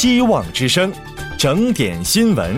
希望之声，整点新闻。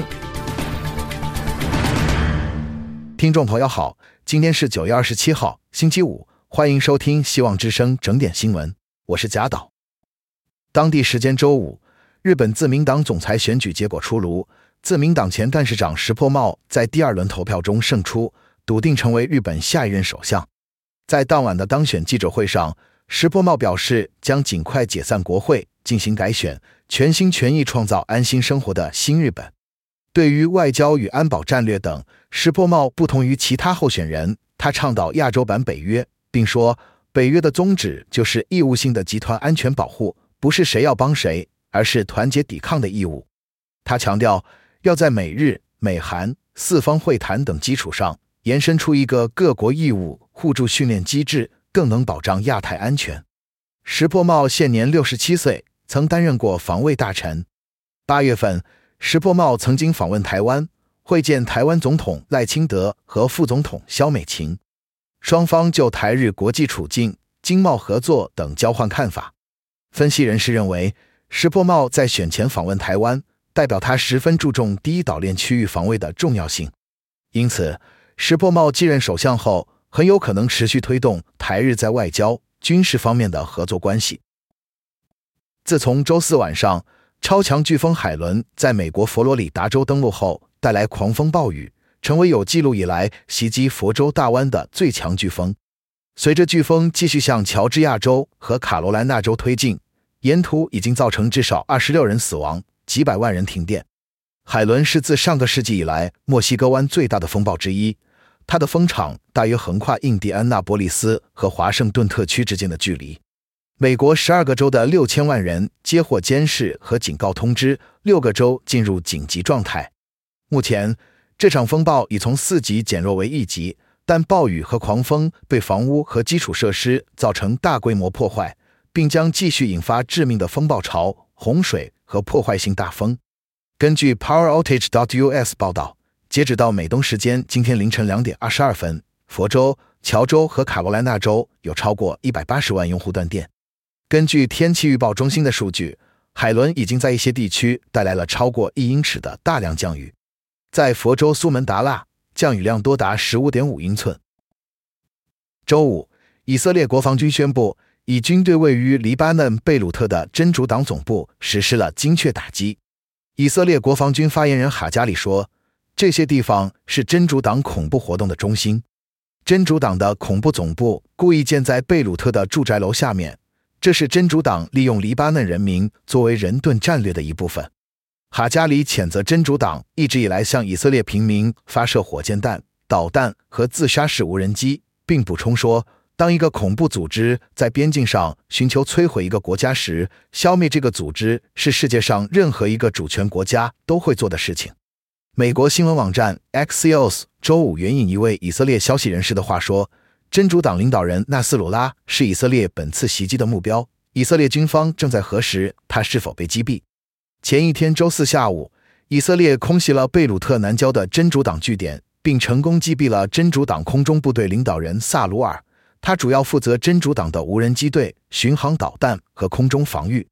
听众朋友好，今天是9月27号，星期五，欢迎收听希望之声整点新闻，我是贾导。当地时间周五，日本自民党总裁选举结果出炉，自民党前干事长石破茂在第二轮投票中胜出，笃定成为日本下一任首相。在当晚的当选记者会上，石破茂表示将尽快解散国会，进行改选，全心全意创造安心生活的新日本。对于外交与安保战略等，石破茂不同于其他候选人，他倡导亚洲版北约，并说北约的宗旨就是义务性的集团安全保护，不是谁要帮谁，而是团结抵抗的义务。他强调要在美日、美韩、四方会谈等基础上延伸出一个各国义务互助训练机制，更能保障亚太安全。石破茂现年67岁，曾担任过防卫大臣。8月份，石破茂曾经访问台湾，会见台湾总统赖清德和副总统萧美琴，双方就台日国际处境、经贸合作等交换看法。分析人士认为，石破茂在选前访问台湾，代表他十分注重第一岛链区域防卫的重要性。因此，石破茂继任首相后，很有可能持续推动台日在外交、军事方面的合作关系。自从周四晚上超强飓风海伦在美国佛罗里达州登陆后，带来狂风暴雨，成为有记录以来袭击佛州大湾的最强飓风。随着飓风继续向乔治亚州和卡罗来纳州推进，沿途已经造成至少26人死亡，几百万人停电。海伦是自上个世纪以来墨西哥湾最大的风暴之一，它的风场大约横跨印第安纳波利斯和华盛顿特区之间的距离。美国12个州的6000万人接获监视和警告通知，6个州进入紧急状态。目前，这场风暴已从4级减弱为1级，但暴雨和狂风对房屋和基础设施造成大规模破坏，并将继续引发致命的风暴潮、洪水和破坏性大风。根据 PowerOutage.US 报道，截止到美东时间今天凌晨2点22分，佛州、乔州和卡罗来纳州有超过180万用户断电。根据天气预报中心的数据，海伦已经在一些地区带来了超过1英尺的大量降雨。在佛州苏门答腊，降雨量多达 15.5 英寸。周五，以色列国防军宣布，以军对位于黎巴嫩贝鲁特的真主党总部实施了精确打击。以色列国防军发言人哈加里说，这些地方是真主党恐怖活动的中心。真主党的恐怖总部故意建在贝鲁特的住宅楼下面，这是真主党利用黎巴嫩人民作为人盾战略的一部分。哈加里谴责真主党一直以来向以色列平民发射火箭弹、导弹和自杀式无人机，并补充说，当一个恐怖组织在边境上寻求摧毁一个国家时，消灭这个组织是世界上任何一个主权国家都会做的事情。美国新闻网站 Axios 周五援引一位以色列消息人士的话说，真主党领导人纳斯鲁拉是以色列本次袭击的目标，以色列军方正在核实他是否被击毙。前一天周四下午，以色列空袭了贝鲁特南郊的真主党据点，并成功击毙了真主党空中部队领导人萨鲁尔，他主要负责真主党的无人机队、巡航导弹和空中防御。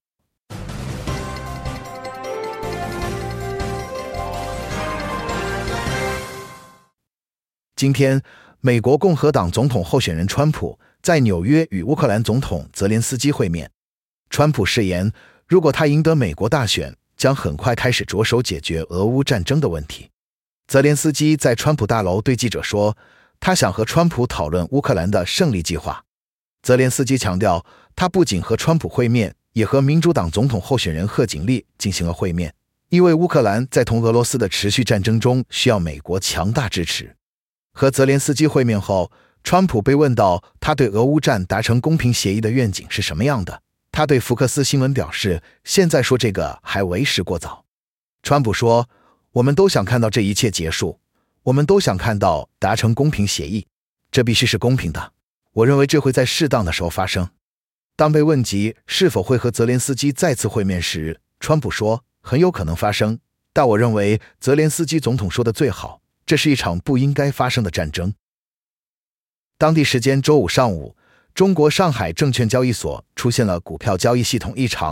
今天，美国共和党总统候选人川普在纽约与乌克兰总统泽连斯基会面。川普誓言，如果他赢得美国大选，将很快开始着手解决俄乌战争的问题。泽连斯基在川普大楼对记者说，他想和川普讨论乌克兰的胜利计划。泽连斯基强调，他不仅和川普会面，也和民主党总统候选人贺锦丽进行了会面，因为乌克兰在同俄罗斯的持续战争中需要美国强大支持。和泽连斯基会面后，川普被问到他对俄乌战达成公平协议的愿景是什么样的，他对福克斯新闻表示，现在说这个还为时过早。川普说，我们都想看到这一切结束，我们都想看到达成公平协议，这必须是公平的，我认为这会在适当的时候发生。当被问及是否会和泽连斯基再次会面时，川普说，很有可能发生，但我认为泽连斯基总统说的最好，这是一场不应该发生的战争。当地时间周五上午，中国上海证券交易所出现了股票交易系统异常，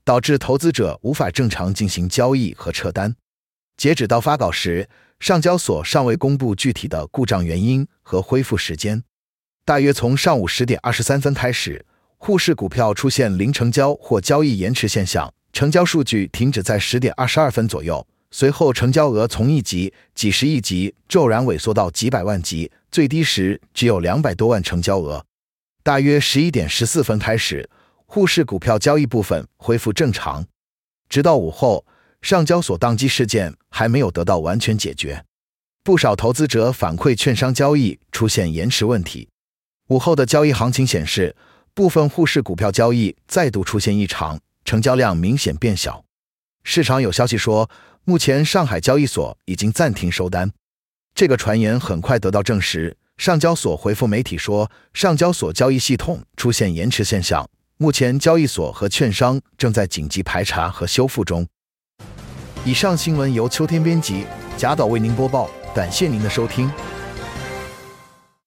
导致投资者无法正常进行交易和撤单。截止到发稿时，上交所尚未公布具体的故障原因和恢复时间。大约从上午10点23分开始，沪市股票出现零成交或交易延迟现象，成交数据停止在10点22分左右，随后成交额从1级、几十亿级骤然萎缩到几百万级，最低时只有200多万成交额。大约11点14分开始，沪市股票交易部分恢复正常，直到午后，上交所宕机事件还没有得到完全解决，不少投资者反馈券商交易出现延迟问题。午后的交易行情显示，部分沪市股票交易再度出现异常，成交量明显变小。市场有消息说，目前上海交易所已经暂停收单。这个传言很快得到证实，上交所回复媒体说，上交所交易系统出现延迟现象，目前交易所和券商正在紧急排查和修复中。以上新闻由秋天编辑，贾导为您播报，感谢您的收听。